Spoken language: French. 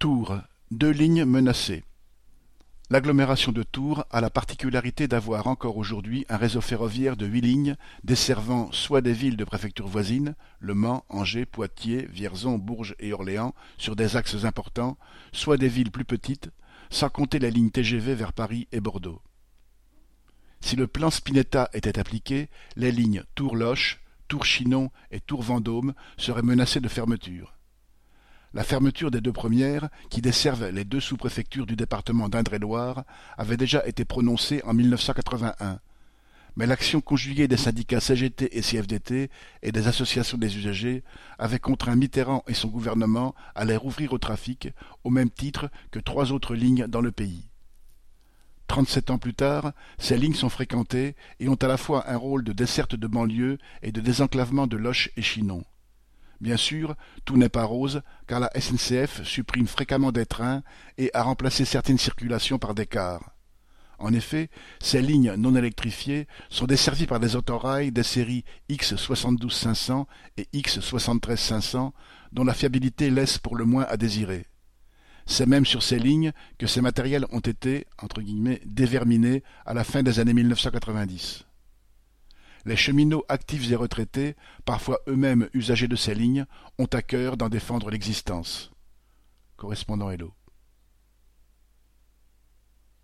Tours, deux lignes menacées. L'agglomération de Tours a la particularité d'avoir encore aujourd'hui un réseau ferroviaire de 8 lignes desservant soit des villes de préfectures voisines, Le Mans, Angers, Poitiers, Vierzon, Bourges et Orléans, sur des axes importants, soit des villes plus petites, sans compter les lignes TGV vers Paris et Bordeaux. Si le plan Spinetta était appliqué, les lignes Tours-Loches, Tours-Chinon et Tours-Vendôme seraient menacées de fermeture. La fermeture des deux premières, qui desservent les deux sous-préfectures du département d'Indre-et-Loire, avait déjà été prononcée en 1981. Mais l'action conjuguée des syndicats CGT et CFDT et des associations des usagers avait contraint Mitterrand et son gouvernement à les rouvrir au trafic, au même titre que 3 autres lignes dans le pays. 37 ans plus tard, ces lignes sont fréquentées et ont à la fois un rôle de desserte de banlieue et de désenclavement de Loches et Chinon. Bien sûr, tout n'est pas rose, car la SNCF supprime fréquemment des trains et a remplacé certaines circulations par des cars. En effet, ces lignes non électrifiées sont desservies par des autorails des séries X72 500 et X73 500, dont la fiabilité laisse pour le moins à désirer. C'est même sur ces lignes que ces matériels ont été, entre guillemets, déverminés à la fin des années 1990. Les cheminots actifs et retraités, parfois eux-mêmes usagers de ces lignes, ont à cœur d'en défendre l'existence. Correspondant Hello.